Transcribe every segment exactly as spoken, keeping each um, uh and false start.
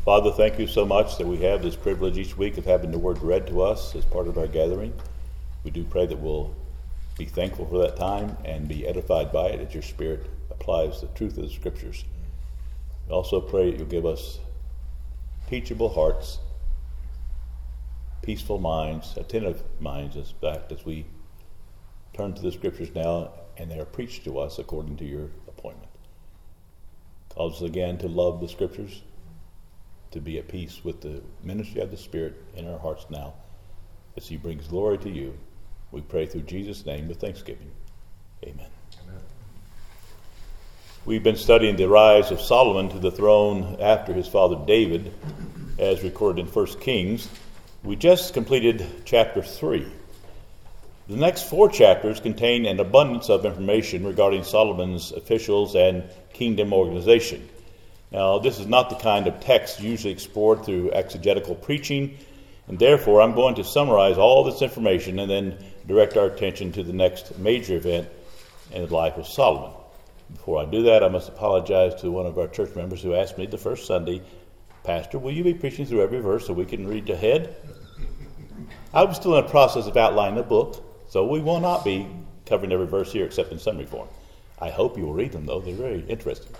Father, thank you so much that we have this privilege each week of having the word read to us as part of our gathering. We do pray that we'll be thankful for that time and be edified by it as your Spirit applies the truth of the Scriptures. We also pray that you'll give us teachable hearts, peaceful minds, attentive minds, in fact, as we turn to the Scriptures now and they are preached to us according to your appointment. Cause us again to love the Scriptures, to be at peace with the ministry of the Spirit in our hearts now, as he brings glory to you. We pray through Jesus' name with thanksgiving. Amen. Amen. We've been studying the rise of Solomon to the throne after his father David, as recorded in First Kings. We just completed chapter three. The next four chapters contain an abundance of information regarding Solomon's officials and kingdom organization. Now, this is not the kind of text usually explored through exegetical preaching, and therefore I'm going to summarize all this information and then direct our attention to the next major event in the life of Solomon. Before I do that, I must apologize to one of our church members who asked me the first Sunday, "Pastor, will you be preaching through every verse so we can read ahead?" I was still in the process of outlining the book, so we will not be covering every verse here except in summary form. I hope you will read them, though. They're very interesting.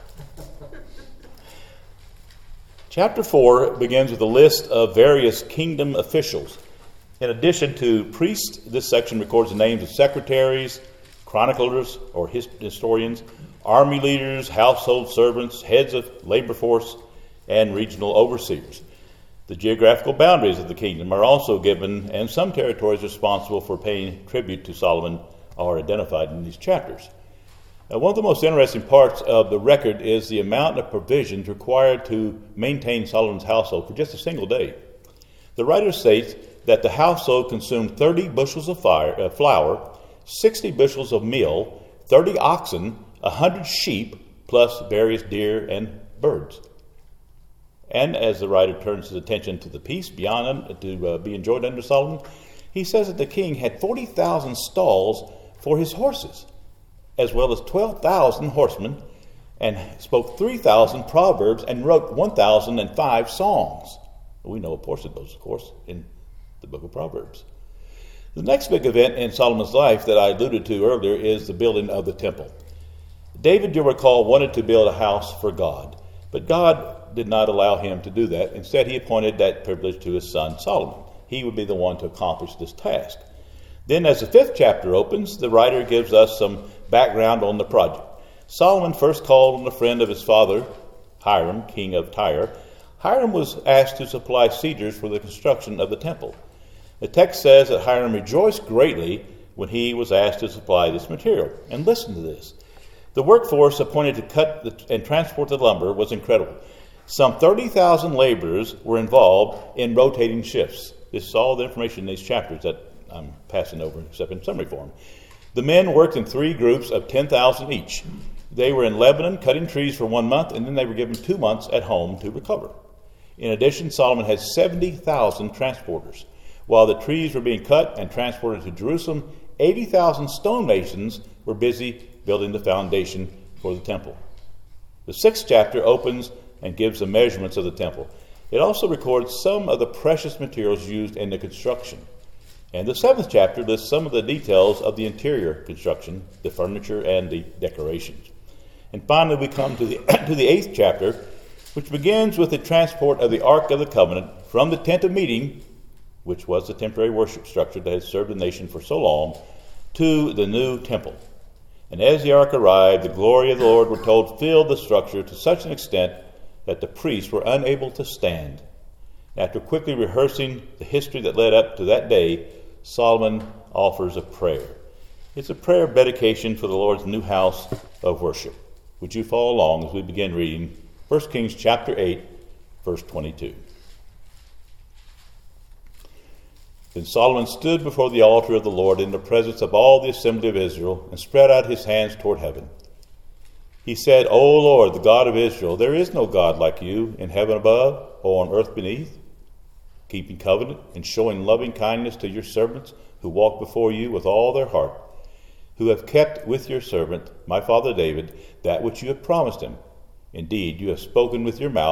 Chapter four begins with a list of various kingdom officials. In addition to priests, this section records the names of secretaries, chroniclers or historians, army leaders, household servants, heads of labor force, and regional overseers. The geographical boundaries of the kingdom are also given, and some territories responsible for paying tribute to Solomon are identified in these chapters. Now, one of the most interesting parts of the record is the amount of provisions required to maintain Solomon's household for just a single day. The writer states that the household consumed thirty bushels of fire, uh, flour, sixty bushels of meal, thirty oxen, one hundred sheep, plus various deer and birds. And as the writer turns his attention to the peace beyond to uh, be enjoyed under Solomon, he says that the king had forty thousand stalls for his horses, as well as twelve thousand horsemen, and spoke three thousand proverbs and wrote one thousand five songs. We know a portion of those, of course, in the book of Proverbs. The next big event in Solomon's life that I alluded to earlier is the building of the temple. David, you'll recall, wanted to build a house for God, but God did not allow him to do that. Instead, he appointed that privilege to his son Solomon. He would be the one to accomplish this task. Then, as the fifth chapter opens, the writer gives us some background on the project. Solomon first called on a friend of his father, Hiram, king of Tyre. Hiram was asked to supply cedars for the construction of the temple. The text says that Hiram rejoiced greatly when he was asked to supply this material. And listen to this. The workforce appointed to cut the, and transport the lumber was incredible. Some thirty thousand laborers were involved in rotating shifts. This is all the information in these chapters that I'm passing over, except in summary form. The men worked in three groups of ten thousand each. They were in Lebanon cutting trees for one month, and then they were given two months at home to recover. In addition, Solomon had seventy thousand transporters. While the trees were being cut and transported to Jerusalem, eighty thousand stonemasons were busy building the foundation for the temple. The sixth chapter opens and gives the measurements of the temple. It also records some of the precious materials used in the construction. And the seventh chapter lists some of the details of the interior construction, the furniture, and the decorations. And finally, we come to the to the eighth chapter, which begins with the transport of the Ark of the Covenant from the tent of meeting, which was the temporary worship structure that had served the nation for so long, to the new temple. And as the ark arrived, the glory of the Lord, we're told, filled the structure to such an extent that the priests were unable to stand. After quickly rehearsing the history that led up to that day, Solomon offers a prayer. It's a prayer of dedication for the Lord's new house of worship. Would you follow along as we begin reading First Kings chapter eight, verse twenty-two. Then Solomon stood before the altar of the Lord in the presence of all the assembly of Israel and spread out his hands toward heaven. He said, O Lord, the God of Israel, there is no God like you in heaven above or on earth beneath, keeping covenant and showing loving kindness to your servants who walk before you with all their heart, who have kept with your servant, my father David, that which you have promised him. Indeed, you have spoken with your mouth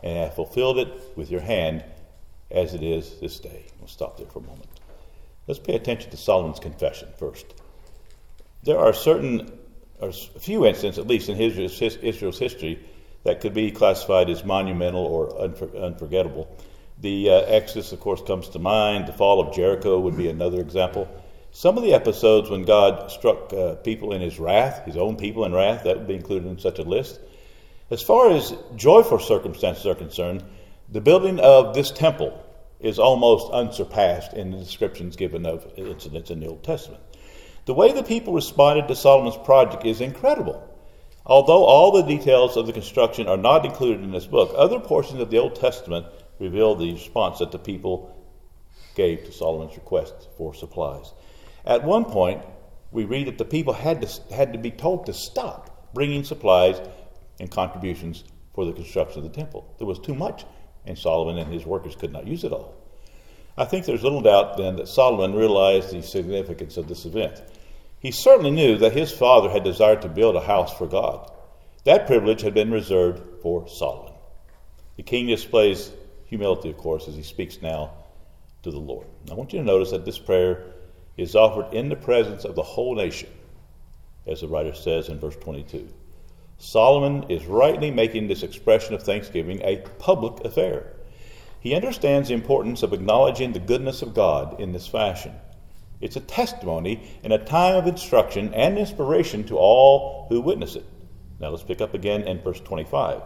and have fulfilled it with your hand as it is this day. We'll stop there for a moment. Let's pay attention to Solomon's confession first. There are certain, or a few instances, at least in Israel's history, that could be classified as monumental or unfor- unforgettable. The uh, Exodus, of course, comes to mind. The fall of Jericho would be another example. Some of the episodes when God struck uh, people in his wrath, his own people in wrath, that would be included in such a list. As far as joyful circumstances are concerned, the building of this temple is almost unsurpassed in the descriptions given of incidents in the Old Testament. The way the people responded to Solomon's project is incredible. Although all the details of the construction are not included in this book, other portions of the Old Testament reveal the response that the people gave to Solomon's request for supplies. At one point, we read that the people had to, had to be told to stop bringing supplies and contributions for the construction of the temple. There was too much, and Solomon and his workers could not use it all. I think there's little doubt then that Solomon realized the significance of this event. He certainly knew that his father had desired to build a house for God. That privilege had been reserved for Solomon. The king displays humility, of course, as he speaks now to the Lord. I want you to notice that this prayer is offered in the presence of the whole nation, as the writer says in verse twenty-two. Solomon is rightly making this expression of thanksgiving a public affair. He understands the importance of acknowledging the goodness of God in this fashion. It's a testimony and a time of instruction and inspiration to all who witness it. Now let's pick up again in verse twenty-five.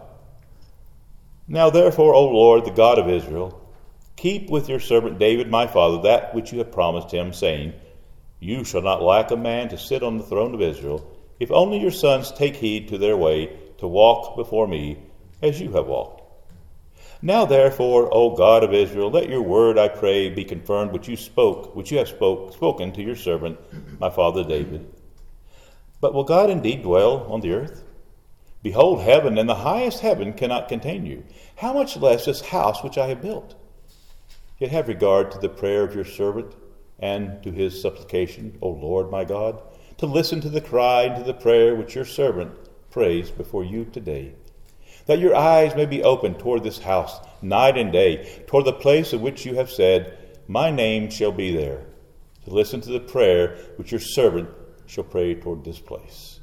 Now therefore, O Lord, the God of Israel, keep with your servant David my father that which you have promised him, saying, You shall not lack a man to sit on the throne of Israel, if only your sons take heed to their way to walk before me as you have walked. Now therefore, O God of Israel, let your word, I pray, be confirmed which you spoke, which you have spoke, spoken to your servant, my father David. But will God indeed dwell on the earth? Behold, heaven and the highest heaven cannot contain you. How much less this house which I have built? Yet have regard to the prayer of your servant and to his supplication, O Lord my God, to listen to the cry and to the prayer which your servant prays before you today. That your eyes may be open toward this house night and day, toward the place of which you have said, My name shall be there, to listen to the prayer which your servant shall pray toward this place.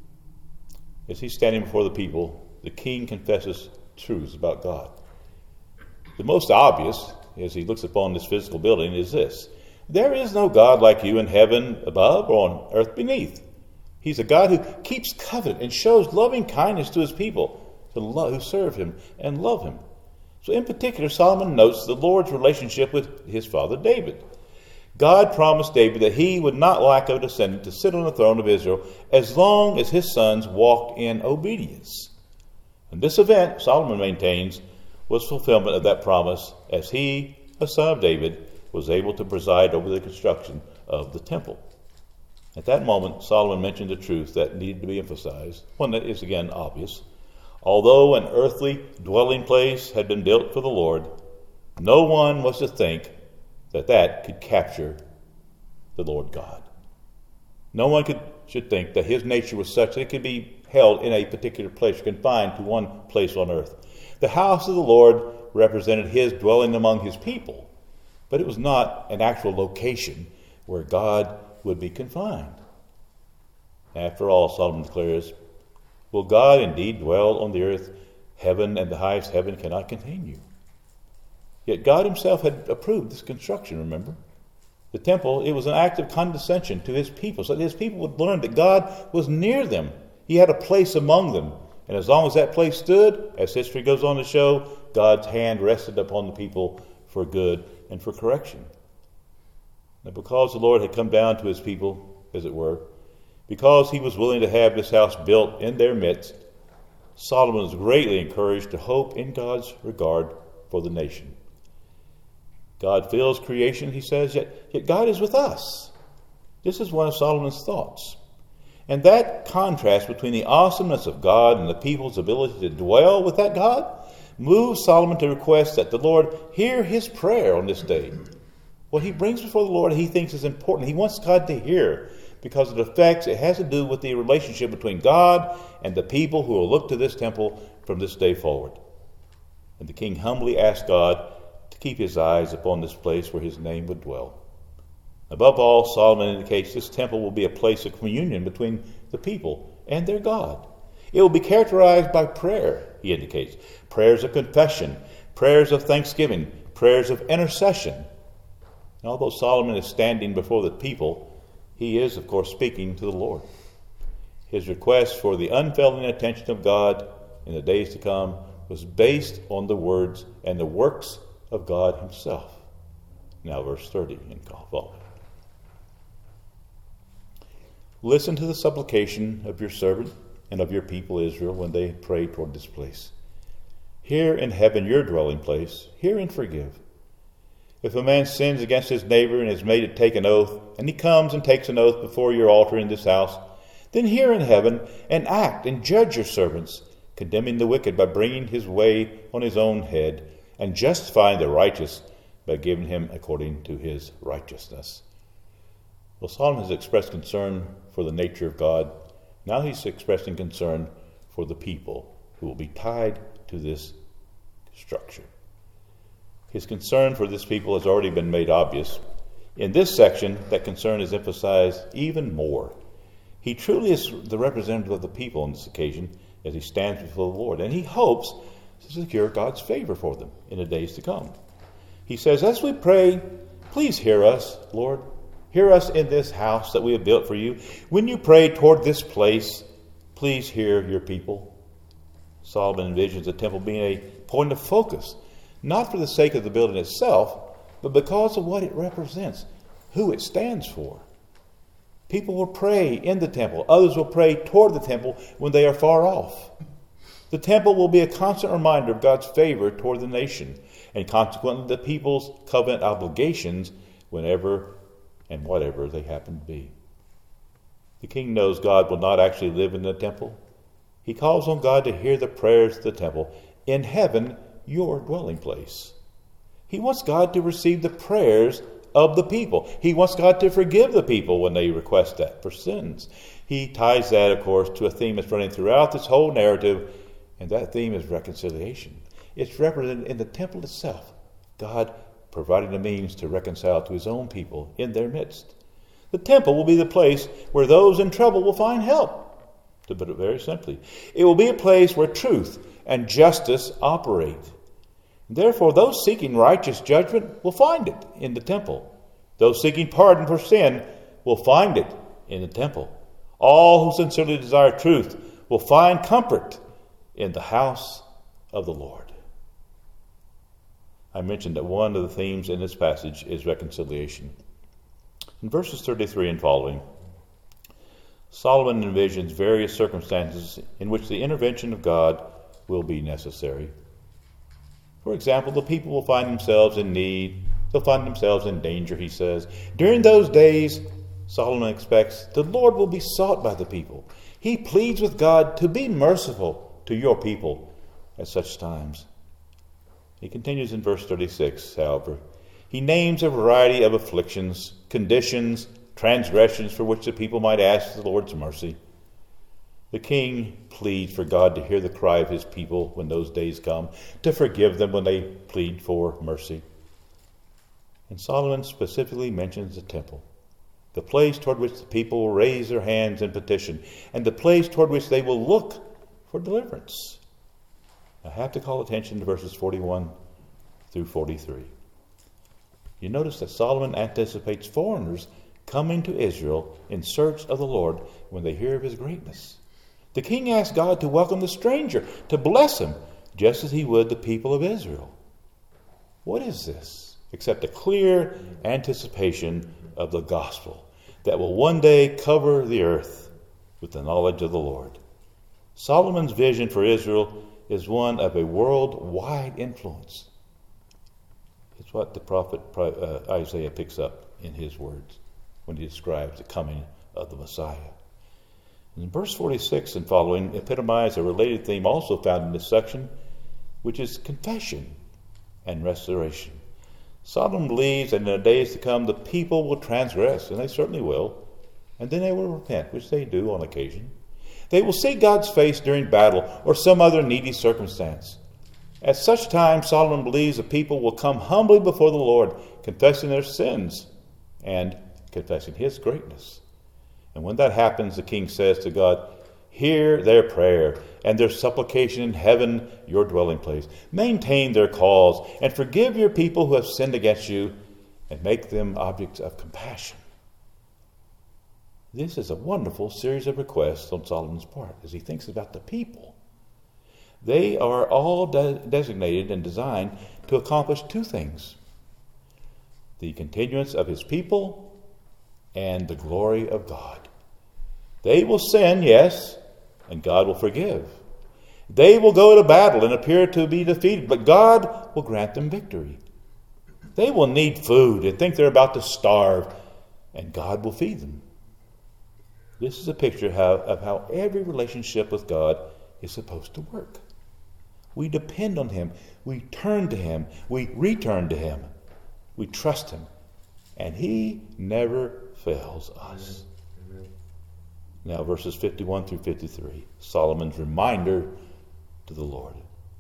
As he's standing before the people, the king confesses truths about God. The most obvious, as he looks upon this physical building, is this: there is no God like you in heaven above or on earth beneath. He's a God who keeps covenant and shows loving kindness to his people to love, who serve him and love him. So in particular, Solomon notes the Lord's relationship with his father David. God promised David that he would not lack a descendant to sit on the throne of Israel as long as his sons walked in obedience. And this event, Solomon maintains, was fulfillment of that promise, as he, a son of David, was able to preside over the construction of the temple. At that moment, Solomon mentioned a truth that needed to be emphasized, one that is again obvious. Although an earthly dwelling place had been built for the Lord, no one was to think that that could capture the Lord God. No one could, should think that his nature was such that it could be held in a particular place, confined to one place on earth. The house of the Lord represented his dwelling among his people, but it was not an actual location where God would be confined. After all, Solomon declares, will God indeed dwell on the earth? Heaven and the highest heaven cannot contain you. Yet God himself had approved this construction, remember? The temple, it was an act of condescension to his people, so that his people would learn that God was near them. He had a place among them. And as long as that place stood, as history goes on to show, God's hand rested upon the people for good and for correction. Now, because the Lord had come down to his people, as it were, because he was willing to have this house built in their midst, Solomon was greatly encouraged to hope in God's regard for the nation. God fills creation, he says, yet, yet God is with us. This is one of Solomon's thoughts. And that contrast between the awesomeness of God and the people's ability to dwell with that God moves Solomon to request that the Lord hear his prayer on this day. What he brings before the Lord he thinks is important. He wants God to hear, because it affects, it has to do with the relationship between God and the people who will look to this temple from this day forward. And the king humbly asked God to keep his eyes upon this place where his name would dwell. Above all, Solomon indicates this temple will be a place of communion between the people and their God. It will be characterized by prayer, he indicates. Prayers of confession, prayers of thanksgiving, prayers of intercession. And although Solomon is standing before the people, he is, of course, speaking to the Lord. His request for the unfailing attention of God in the days to come was based on the words and the works of God himself. Now verse thirty and following. Listen to the supplication of your servant and of your people Israel when they pray toward this place. Hear in heaven your dwelling place. Hear and forgive. If a man sins against his neighbor and is made to take an oath, and he comes and takes an oath before your altar in this house, then hear in heaven and act and judge your servants, condemning the wicked by bringing his way on his own head, and justifying the righteous by giving him according to his righteousness. Well, Solomon has expressed concern for the nature of God. Now he's expressing concern for the people who will be tied to this structure. His concern for this people has already been made obvious. In this section, that concern is emphasized even more. He truly is the representative of the people on this occasion as he stands before the Lord, and he hopes to secure God's favor for them in the days to come. He says, as we pray, please hear us, Lord. Hear us in this house that we have built for you. When you pray toward this place, please hear your people. Solomon envisions the temple being a point of focus, not for the sake of the building itself, but because of what it represents, who it stands for. People will pray in the temple. Others will pray toward the temple when they are far off. The temple will be a constant reminder of God's favor toward the nation, and consequently the people's covenant obligations whenever and whatever they happen to be. The king knows God will not actually live in the temple. He calls on God to hear the prayers of the temple. In heaven, your dwelling place. He wants God to receive the prayers of the people. He wants God to forgive the people when they request that for sins. He ties that, of course, to a theme that's running throughout this whole narrative, and that theme is reconciliation. It's represented in the temple itself. God providing the means to reconcile to his own people in their midst. The temple will be the place where those in trouble will find help. To put it very simply, it will be a place where truth and justice operate. Therefore, those seeking righteous judgment will find it in the temple. Those seeking pardon for sin will find it in the temple. All who sincerely desire truth will find comfort in the house of the Lord. I mentioned that one of the themes in this passage is reconciliation. In verses thirty-three and following, Solomon envisions various circumstances in which the intervention of God will be necessary. For example, the people will find themselves in need. They'll find themselves in danger, he says. During those days, Solomon expects the Lord will be sought by the people. He pleads with God to be merciful to your people at such times. He continues in verse thirty-six, however. He names a variety of afflictions, conditions, transgressions for which the people might ask the Lord's mercy. The king pleads for God to hear the cry of his people when those days come, to forgive them when they plead for mercy. And Solomon specifically mentions the temple, the place toward which the people will raise their hands in petition, and the place toward which they will look for deliverance. I have to call attention to verses forty-one through forty-three. You notice that Solomon anticipates foreigners coming to Israel in search of the Lord when they hear of his greatness. The king asks God to welcome the stranger, to bless him, just as he would the people of Israel. What is this except a clear anticipation of the gospel that will one day cover the earth with the knowledge of the Lord? Solomon's vision for Israel is one of a worldwide influence. It's what the prophet uh, Isaiah picks up in his words when he describes the coming of the Messiah. And verse forty-six and following epitomize a related theme also found in this section, which is confession and restoration. Solomon believes that in the days to come the people will transgress, and they certainly will, and then they will repent, which they do on occasion. They will see God's face during battle or some other needy circumstance. At such time, Solomon believes the people will come humbly before the Lord, confessing their sins and confessing his greatness. And when that happens, the king says to God, hear their prayer and their supplication in heaven, your dwelling place. Maintain their cause and forgive your people who have sinned against you and make them objects of compassion. This is a wonderful series of requests on Solomon's part as he thinks about the people. They are all de- designated and designed to accomplish two things: the continuance of his people and the glory of God. They will sin, yes, and God will forgive. They will go to battle and appear to be defeated, but God will grant them victory. They will need food and think they're about to starve, and God will feed them. This is a picture how, of how every relationship with God is supposed to work. We depend on him. We turn to him. We return to him. We trust him. And he never fails us. Amen. Now, verses fifty-one through fifty-three, Solomon's reminder to the Lord.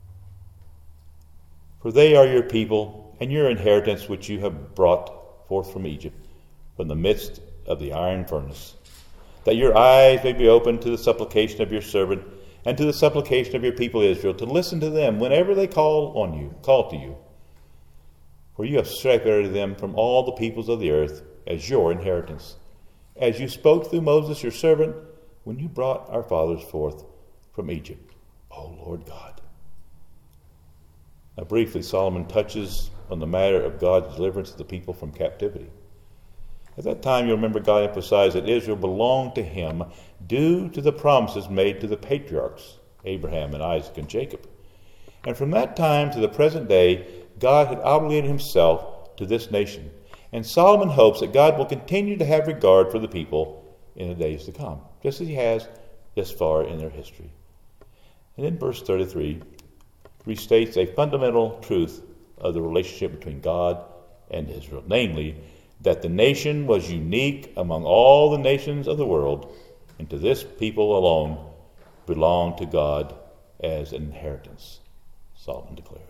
For they are your people and your inheritance which you have brought forth from Egypt, from the midst of the iron furnace, that your eyes may be opened to the supplication of your servant and to the supplication of your people Israel, to listen to them whenever they call on you, call to you. For you have separated them from all the peoples of the earth as your inheritance, as you spoke through Moses your servant when you brought our fathers forth from Egypt, O Lord God. Now briefly, Solomon touches on the matter of God's deliverance of the people from captivity. At that time, you'll remember God emphasized that Israel belonged to him due to the promises made to the patriarchs, Abraham and Isaac and Jacob. And from that time to the present day, God had obligated himself to this nation. And Solomon hopes that God will continue to have regard for the people in the days to come, just as he has this far in their history. And then verse thirty-three restates a fundamental truth of the relationship between God and Israel, namely, that the nation was unique among all the nations of the world, and to this people alone belonged to God as an inheritance, Solomon declares.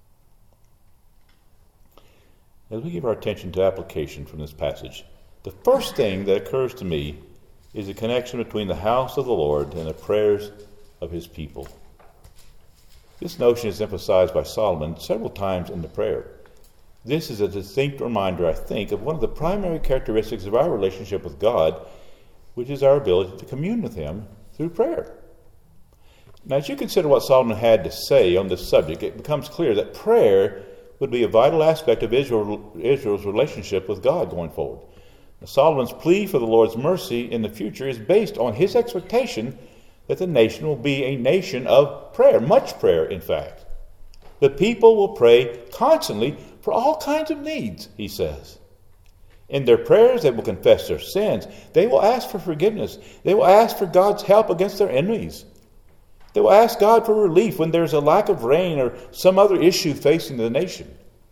As we give our attention to application from this passage, the first thing that occurs to me is the connection between the house of the Lord and the prayers of his people. This notion is emphasized by Solomon several times in the prayer. This is a distinct reminder, I think, of one of the primary characteristics of our relationship with God, which is our ability to commune with him through prayer. Now, as you consider what Solomon had to say on this subject, it becomes clear that prayer would be a vital aspect of Israel, Israel's relationship with God going forward. Now, Solomon's plea for the Lord's mercy in the future is based on his expectation that the nation will be a nation of prayer, much prayer, in fact. The people will pray constantly for all kinds of needs, he says. In their prayers, they will confess their sins. They will ask for forgiveness. They will ask for God's help against their enemies. They will ask God for relief when there's a lack of rain or some other issue facing the nation.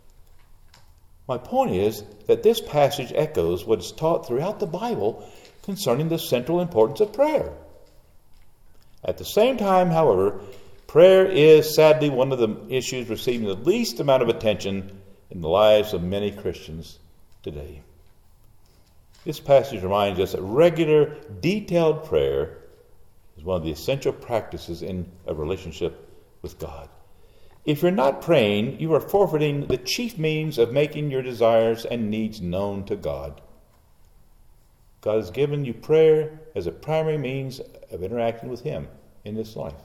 My point is that this passage echoes what is taught throughout the Bible concerning the central importance of prayer. At the same time, however, prayer is sadly one of the issues receiving the least amount of attention in the lives of many Christians today. This passage reminds us that regular, detailed prayer is one of the essential practices in a relationship with God. If you're not praying, you are forfeiting the chief means of making your desires and needs known to God. God has given you prayer as a primary means of interacting with him in this life.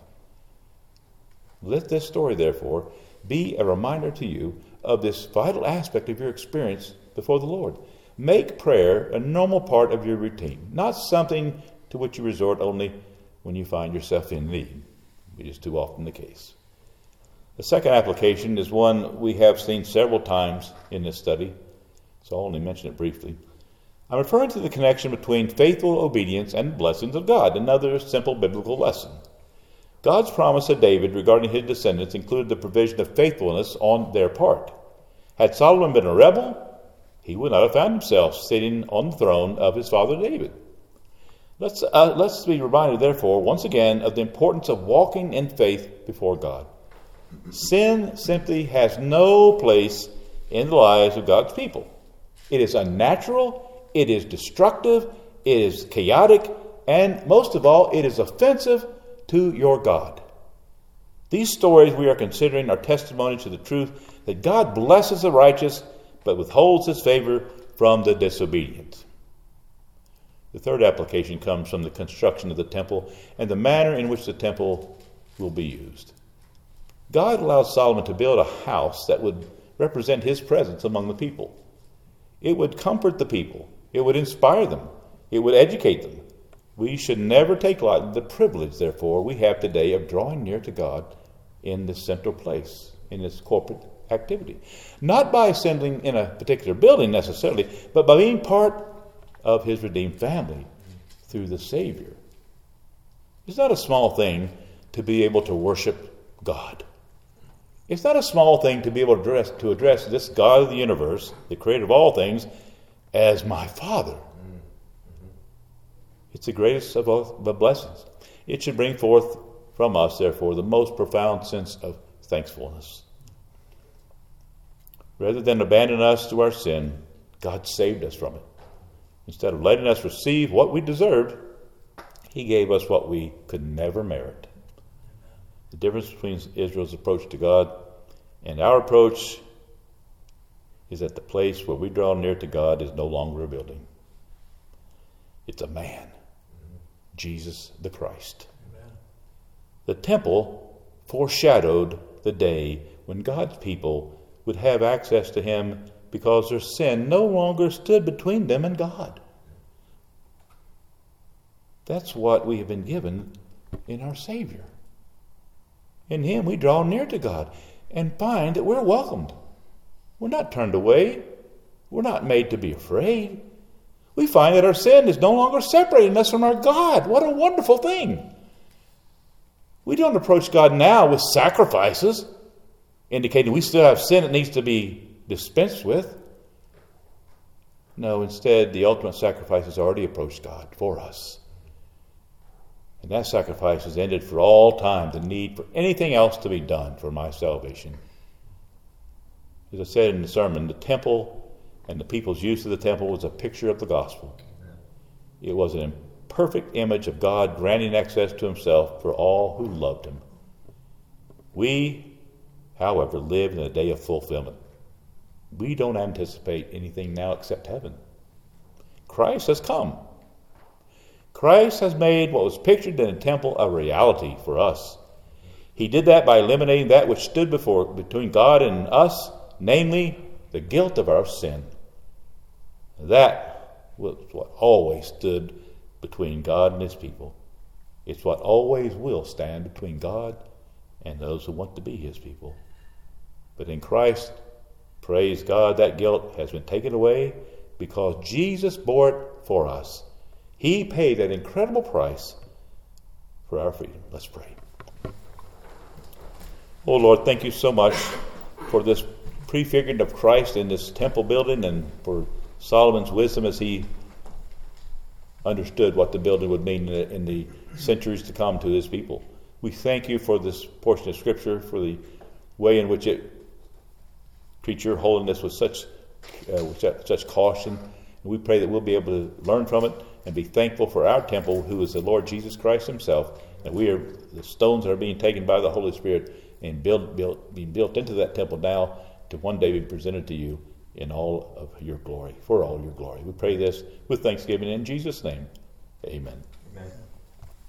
Let this story, therefore, be a reminder to you of this vital aspect of your experience before the Lord. Make prayer a normal part of your routine, not something to which you resort only when you find yourself in need, which is too often the case. The second application is one we have seen several times in this study, so I'll only mention it briefly. I'm referring to the connection between faithful obedience and blessings of God, another simple biblical lesson. God's promise to David regarding his descendants included the provision of faithfulness on their part. Had Solomon been a rebel, he would not have found himself sitting on the throne of his father David. Let's, uh, let's be reminded, therefore, once again, of the importance of walking in faith before God. Sin simply has no place in the lives of God's people. It is unnatural, it is destructive, it is chaotic, and most of all, it is offensive to your God. These stories we are considering are testimony to the truth that God blesses the righteous but withholds his favor from the disobedient. The third application comes from the construction of the temple and the manner in which the temple will be used. God allowed Solomon to build a house that would represent his presence among the people. It would comfort the people. It would inspire them. It would educate them. We should never take lightly the privilege, therefore, we have today of drawing near to God in this central place, in this corporate activity. Not by assembling in a particular building necessarily, but by being part of his redeemed family through the Savior. It's not a small thing to be able to worship God. It's not a small thing to be able to address, to address this God of the universe, the creator of all things, as my Father. It's the greatest of all the blessings. It should bring forth from us, therefore, the most profound sense of thankfulness. Rather than abandon us to our sin, God saved us from it. Instead of letting us receive what we deserved, he gave us what we could never merit. The difference between Israel's approach to God and our approach is that the place where we draw near to God is no longer a building. It's a man, Jesus the Christ. Amen. The temple foreshadowed the day when God's people would have access to him because their sin no longer stood between them and God. That's what we have been given in our Savior. In him we draw near to God and find that we're welcomed. We're not turned away. We're not made to be afraid. We find that our sin is no longer separating us from our God. What a wonderful thing. We don't approach God now with sacrifices, indicating we still have sin that needs to be dispensed with. No, instead, the ultimate sacrifice has already approached God for us. And that sacrifice has ended for all time the need for anything else to be done for my salvation. As I said in the sermon, the temple and the people's use of the temple was a picture of the gospel. It was an imperfect image of God granting access to himself for all who loved him. We, however, live in a day of fulfillment. We don't anticipate anything now except heaven. Christ has come. Christ has made what was pictured in the temple a reality for us. He did that by eliminating that which stood before between God and us, namely the guilt of our sin. That was what always stood between God and his people. It's what always will stand between God and those who want to be his people. But in Christ, praise God, that guilt has been taken away because Jesus bore it for us. He paid that incredible price for our freedom. Let's pray. Oh Lord, thank you so much for this prefiguring of Christ in this temple building and for Solomon's wisdom as he understood what the building would mean in the, in the centuries to come to his people. We thank you for this portion of Scripture, for the way in which it treats your holiness with such, uh, with such, such caution. And we pray that we'll be able to learn from it and be thankful for our temple, who is the Lord Jesus Christ himself. And we are the stones that are being taken by the Holy Spirit and built, built, being built into that temple now to one day be presented to you in all of your glory, for all your glory. We pray this with thanksgiving in Jesus' name. Amen.